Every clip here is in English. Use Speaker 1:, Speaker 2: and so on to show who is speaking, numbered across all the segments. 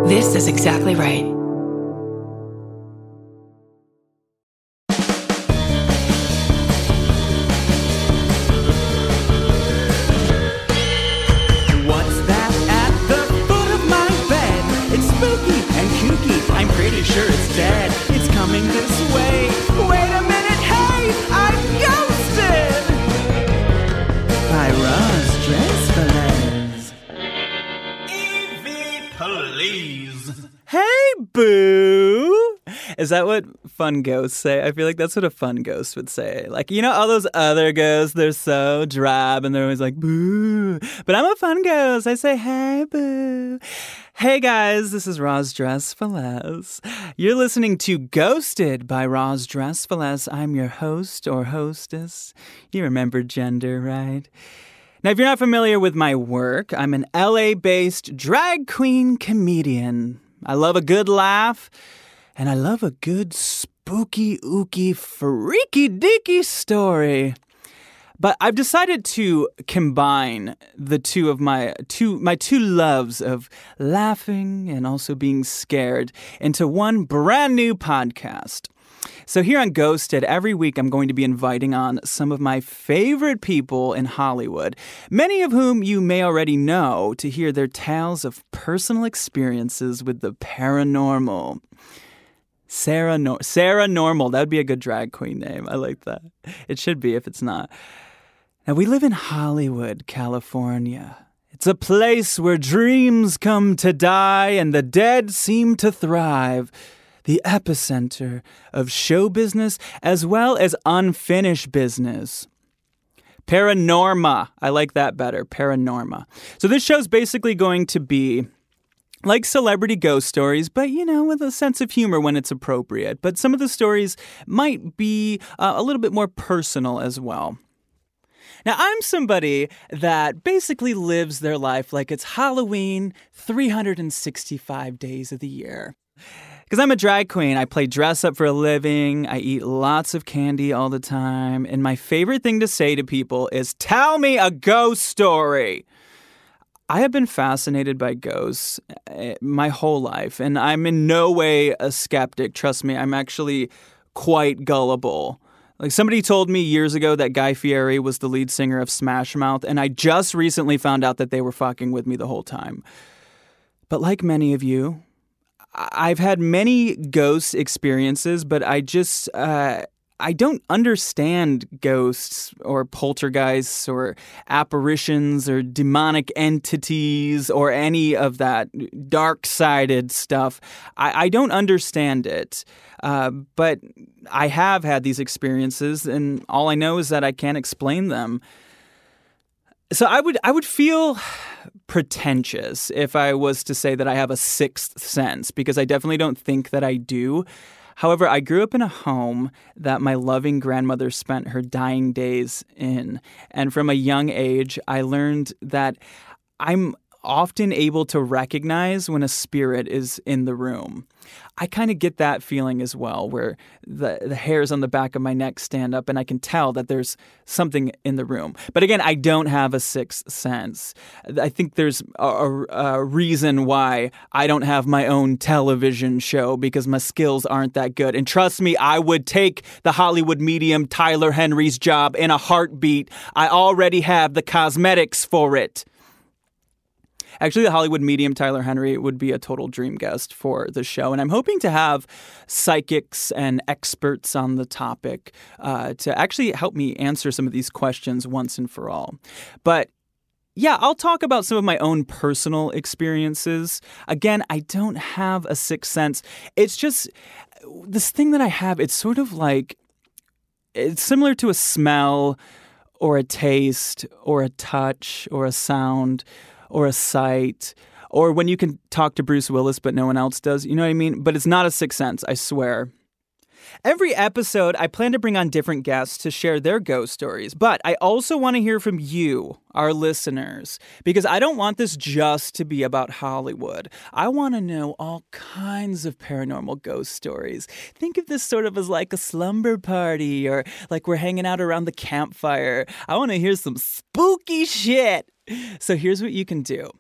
Speaker 1: This is exactly right.
Speaker 2: What's that at the foot of my bed? It's spooky and kooky. I'm pretty sure it's dead. It's coming this way. Wait a minute, hey! I'm ghosted! By Roz Dressfellas. Evie, please. Hey, boo! Is that what fun ghosts say? I feel like that's what a fun ghost would say. Like, you know, all those other ghosts, they're so drab and they're always like, boo. But I'm a fun ghost. I say, hey, boo. Hey, guys, this is Roz Dressfellas. You're listening to Ghosted by Roz Dressfellas. I'm your host or hostess. You remember gender, right? Now, if you're not familiar with my work, I'm an LA-based drag queen comedian. I love a good laugh, and I love a good spooky, ooky, freaky, deaky story. But I've decided to combine the two of my two loves of laughing and also being scared into one brand new podcast. So here on Ghosted, every week I'm going to be inviting on some of my favorite people in Hollywood, many of whom you may already know, to hear their tales of personal experiences with the paranormal. Sarah Normal, that would be a good drag queen name. I like that. It should be if it's not. Now, we live in Hollywood, California. It's a place where dreams come to die and the dead seem to thrive. The epicenter of show business as well as unfinished business. Paranorma. I like that better. Paranorma. So this show's basically going to be like celebrity ghost stories, but, you know, with a sense of humor when it's appropriate. But some of the stories might be a little bit more personal as well. Now, I'm somebody that basically lives their life like it's Halloween 365 days of the year. Because I'm a drag queen, I play dress up for a living, I eat lots of candy all the time, and my favorite thing to say to people is, tell me a ghost story. I have been fascinated by ghosts my whole life, and I'm in no way a skeptic. Trust me, I'm actually quite gullible. Like, somebody told me years ago that Guy Fieri was the lead singer of Smash Mouth, and I just recently found out that they were fucking with me the whole time. But like many of you, I've had many ghost experiences, but I don't understand ghosts or poltergeists or apparitions or demonic entities or any of that dark-sided stuff. I don't understand it, but I have had these experiences, and all I know is that I can't explain them. So I would feel pretentious if I was to say that I have a sixth sense, because I definitely don't think that I do. However, I grew up in a home that my loving grandmother spent her dying days in. And from a young age, I learned that I'm often able to recognize when a spirit is in the room. I kind of get that feeling as well, where the hairs on the back of my neck stand up and I can tell that there's something in the room. But again, I don't have a sixth sense. I think there's a reason why I don't have my own television show, because my skills aren't that good. And trust me, I would take the Hollywood medium Tyler Henry's job in a heartbeat. I already have the cosmetics for it. Actually, the Hollywood medium Tyler Henry would be a total dream guest for the show. And I'm hoping to have psychics and experts on the topic to actually help me answer some of these questions once and for all. But yeah, I'll talk about some of my own personal experiences. Again, I don't have a sixth sense. It's just this thing that I have. It's sort of like, it's similar to a smell or a taste or a touch or a sound or a sight, or when you can talk to Bruce Willis but no one else does. You know what I mean? But it's not a sixth sense, I swear. Every episode, I plan to bring on different guests to share their ghost stories, but I also want to hear from you, our listeners, because I don't want this just to be about Hollywood. I want to know all kinds of paranormal ghost stories. Think of this sort of as like a slumber party, or like we're hanging out around the campfire. I want to hear some spooky shit. So here's what you can do.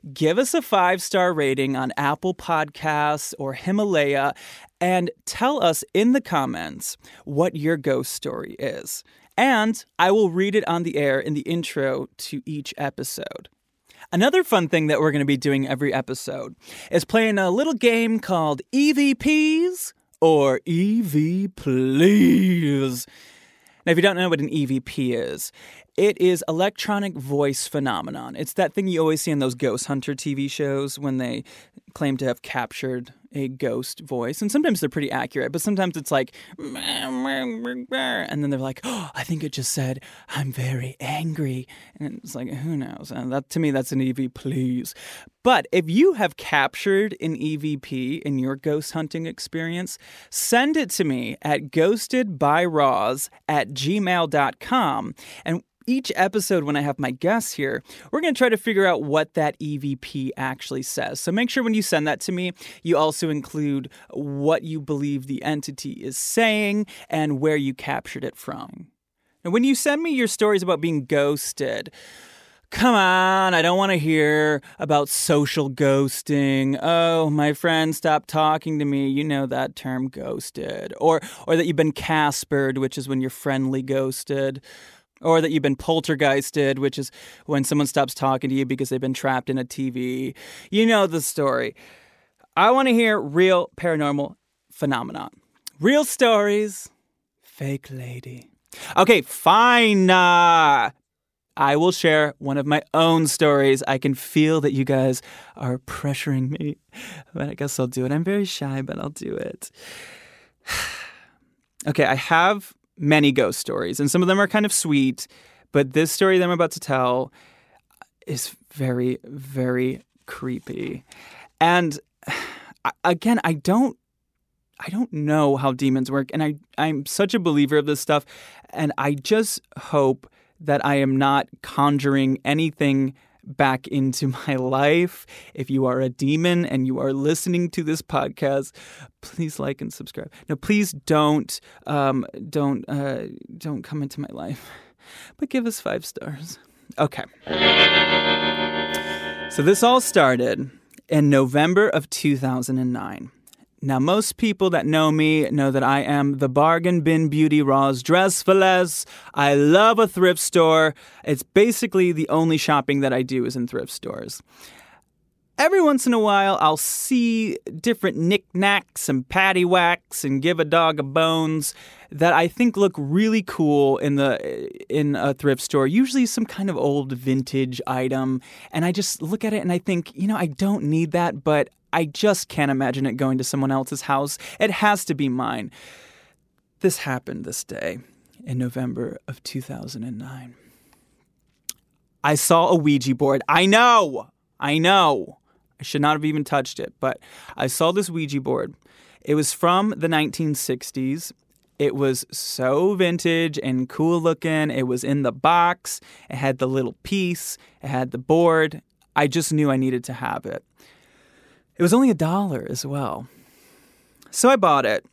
Speaker 2: give us a 5-star rating on Apple Podcasts or Himalaya and tell us in the comments what your ghost story is. And I will read it on the air in the intro to each episode. Another fun thing that we're going to be doing every episode is playing a little game called EVPs or EV Please. Now, if you don't know what an EVP is, it is electronic voice phenomenon. It's that thing you always see in those ghost hunter TV shows when they claim to have captured a ghost voice. And sometimes they're pretty accurate, but sometimes it's like, and then they're like, oh, I think it just said, I'm very angry. And it's like, who knows? And that, to me, that's an EV Please. But if you have captured an EVP in your ghost hunting experience, send it to me at ghostedbyroz@gmail.com. And each episode, when I have my guests here, we're going to try to figure out what that EVP actually says. So make sure when you send that to me, you also include what you believe the entity is saying and where you captured it from. And when you send me your stories about being ghosted, come on, I don't want to hear about social ghosting. Oh, my friend stopped talking to me. You know that term, ghosted. Or that you've been Caspered, which is when you're friendly ghosted. Or that you've been poltergeisted, which is when someone stops talking to you because they've been trapped in a TV. You know the story. I want to hear real paranormal phenomenon. Real stories. Fake lady. Okay, fine. I will share one of my own stories. I can feel that you guys are pressuring me, but I guess I'll do it. I'm very shy, but I'll do it. Okay, I have many ghost stories, and some of them are kind of sweet, but this story that I'm about to tell is very, very creepy. And again, I don't know how demons work, and I'm such a believer of this stuff, and I just hope that I am not conjuring anything back into my life. If you are a demon and you are listening to this podcast, please like and subscribe. No, please don't come into my life, but give us 5 stars. Okay. So this all started in November of 2009. Now, most people that know me know that I am the bargain bin beauty Roz dress for less. I love a thrift store. It's basically the only shopping that I do is in thrift stores. Every once in a while, I'll see different knickknacks and paddywhacks and give a dog a bones that I think look really cool in a thrift store. Usually some kind of old vintage item. And I just look at it and I think, I don't need that, but I just can't imagine it going to someone else's house. It has to be mine. This happened this day in November of 2009. I saw a Ouija board. I know. I should not have even touched it, but I saw this Ouija board. It was from the 1960s. It was so vintage and cool looking. It was in the box. It had the little piece. It had the board. I just knew I needed to have it. It was only $1 as well. So I bought it.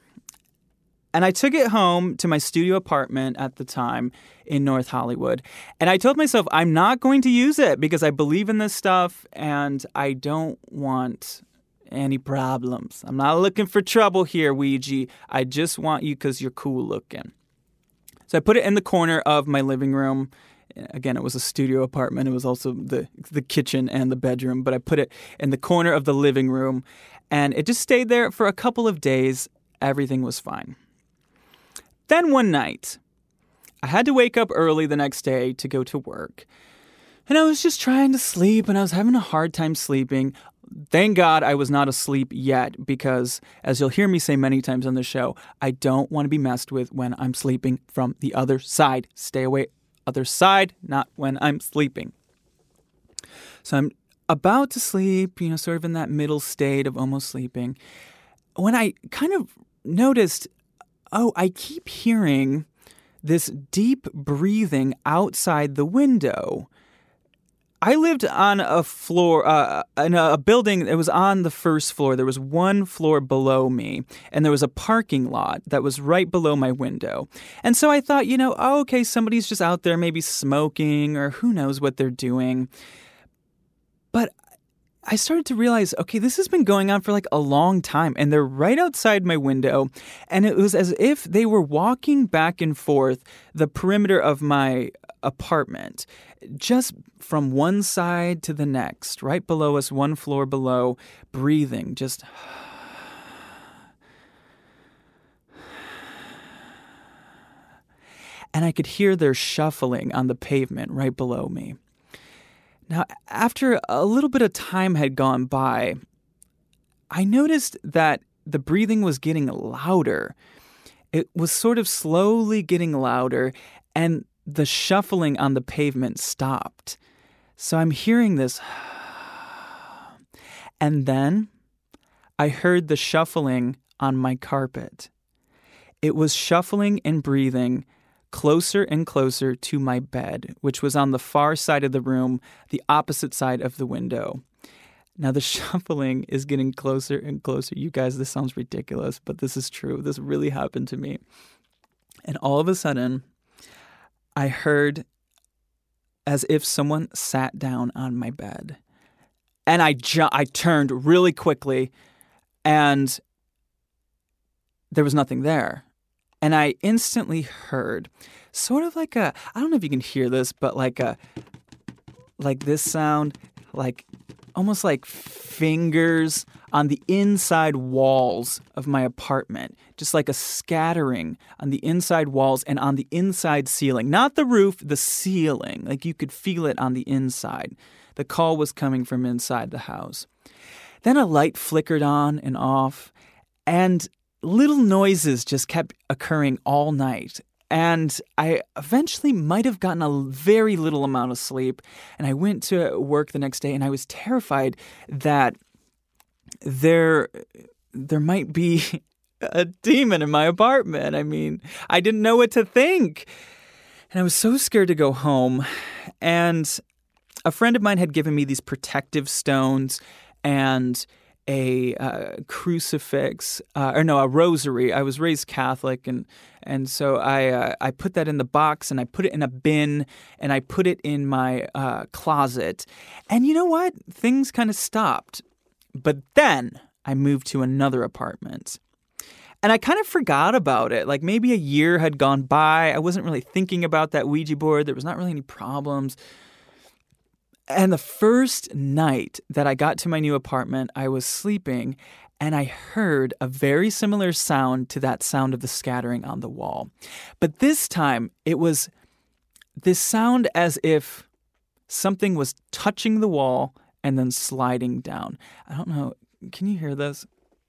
Speaker 2: And I took it home to my studio apartment at the time in North Hollywood. And I told myself, I'm not going to use it because I believe in this stuff and I don't want any problems. I'm not looking for trouble here, Ouija. I just want you because you're cool looking. So I put it in the corner of my living room. Again, it was a studio apartment. It was also the kitchen and the bedroom. But I put it in the corner of the living room. And it just stayed there for a couple of days. Everything was fine. Then one night, I had to wake up early the next day to go to work. And I was just trying to sleep, and I was having a hard time sleeping. Thank God I was not asleep yet, because as you'll hear me say many times on the show, I don't want to be messed with when I'm sleeping from the other side. Stay away, other side, not when I'm sleeping. So I'm about to sleep, sort of in that middle state of almost sleeping, when I kind of noticed, I keep hearing this deep breathing outside the window. I lived on a floor, in a building that was on the first floor. There was one floor below me, and there was a parking lot that was right below my window. And so I thought, okay, somebody's just out there maybe smoking, or who knows what they're doing. But I started to realize, okay, this has been going on for like a long time, and they're right outside my window, and it was as if they were walking back and forth the perimeter of my apartment, just from one side to the next, right below us, one floor below, breathing, just... And I could hear their shuffling on the pavement right below me. Now, after a little bit of time had gone by, I noticed that the breathing was getting louder. It was sort of slowly getting louder, and the shuffling on the pavement stopped. So I'm hearing this. And then I heard the shuffling on my carpet. It was shuffling and breathing closer and closer to my bed, which was on the far side of the room, the opposite side of the window. Now, the shuffling is getting closer and closer. You guys, this sounds ridiculous, but this is true. This really happened to me. And all of a sudden, I heard as if someone sat down on my bed. And I turned really quickly, and there was nothing there. And I instantly heard sort of like I don't know if you can hear this, but like this sound, like almost like fingers on the inside walls of my apartment, just like a scattering on the inside walls and on the inside ceiling, not the roof, the ceiling. Like you could feel it on the inside. The call was coming from inside the house. Then a light flickered on and off, and little noises just kept occurring all night. And I eventually might have gotten a very little amount of sleep. And I went to work the next day, and I was terrified that there might be a demon in my apartment. I mean, I didn't know what to think. And I was so scared to go home. And a friend of mine had given me these protective stones and a crucifix, a rosary. I was raised Catholic, and so I put that in the box, and I put it in a bin, and I put it in my closet. And you know what? Things kind of stopped. But then I moved to another apartment. And I kind of forgot about it. Like maybe a year had gone by. I wasn't really thinking about that Ouija board. There was not really any problems. And the first night that I got to my new apartment, I was sleeping, and I heard a very similar sound to that sound of the scattering on the wall. But this time, it was this sound as if something was touching the wall and then sliding down. I don't know. Can you hear this?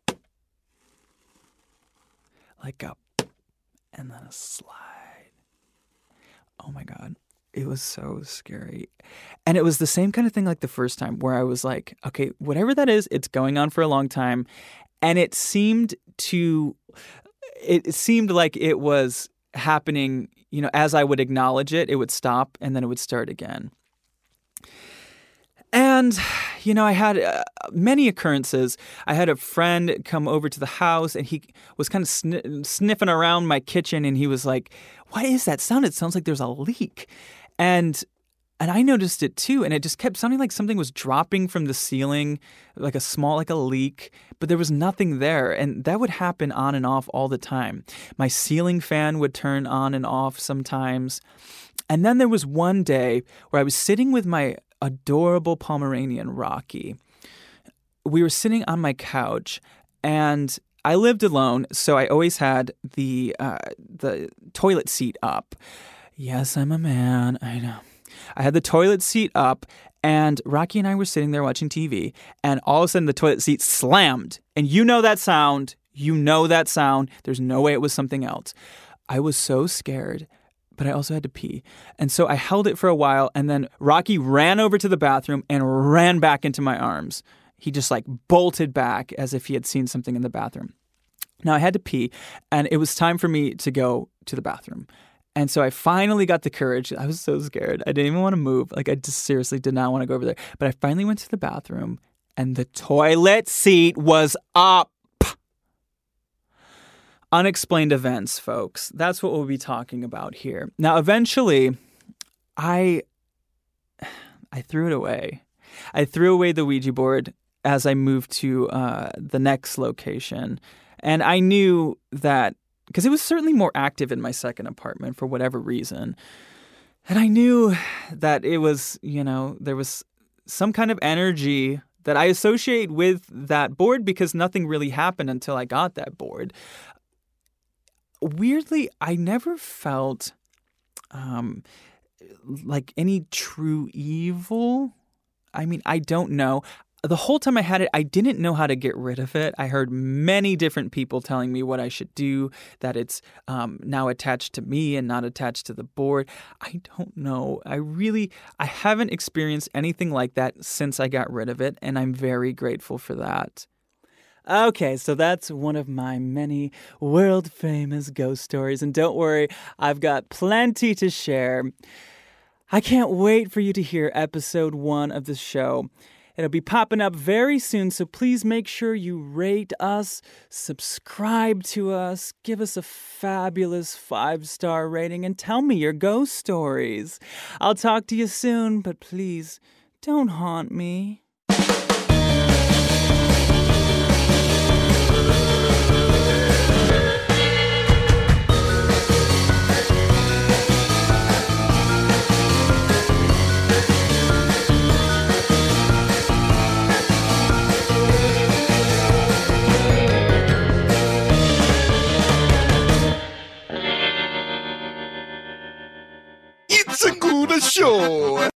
Speaker 2: Like a and then a slide. Oh my God. It was so scary. And it was the same kind of thing like the first time where I was like, okay, whatever that is, it's going on for a long time. And it seemed like it was happening, as I would acknowledge it, it would stop and then it would start again. And, I had many occurrences. I had a friend come over to the house, and he was kind of sniffing around my kitchen, and he was like, what is that sound? It sounds like there's a leak. And I noticed it too, and it just kept sounding like something was dropping from the ceiling, like a leak, but there was nothing there. And that would happen on and off all the time. My ceiling fan would turn on and off sometimes. And then there was one day where I was sitting with my adorable Pomeranian, Rocky. We were sitting on my couch, and I lived alone, so I always had the toilet seat up. Yes, I'm a man, I know. I had the toilet seat up, and Rocky and I were sitting there watching TV, and all of a sudden the toilet seat slammed. And you know that sound. There's no way it was something else. I was so scared, but I also had to pee. And so I held it for a while, and then Rocky ran over to the bathroom and ran back into my arms. He just like bolted back as if he had seen something in the bathroom. Now I had to pee, and it was time for me to go to the bathroom. And so I finally got the courage. I was so scared. I didn't even want to move. Like I just seriously did not want to go over there. But I finally went to the bathroom, and the toilet seat was up. Unexplained events, folks. That's what we'll be talking about here. Now, eventually, I threw it away. I threw away the Ouija board as I moved to the next location. And I knew that, because it was certainly more active in my second apartment for whatever reason. And I knew that it was, there was some kind of energy that I associate with that board because nothing really happened until I got that board. Weirdly, I never felt like any true evil. I mean, I don't know. The whole time I had it, I didn't know how to get rid of it. I heard many different people telling me what I should do, that it's now attached to me and not attached to the board. I don't know. I haven't experienced anything like that since I got rid of it, and I'm very grateful for that. Okay, so that's one of my many world-famous ghost stories, and don't worry, I've got plenty to share. I can't wait for you to hear episode 1 of the show. It'll be popping up very soon, so please make sure you rate us, subscribe to us, give us a fabulous 5-star rating, and tell me your ghost stories. I'll talk to you soon, but please don't haunt me.
Speaker 1: It's a good show.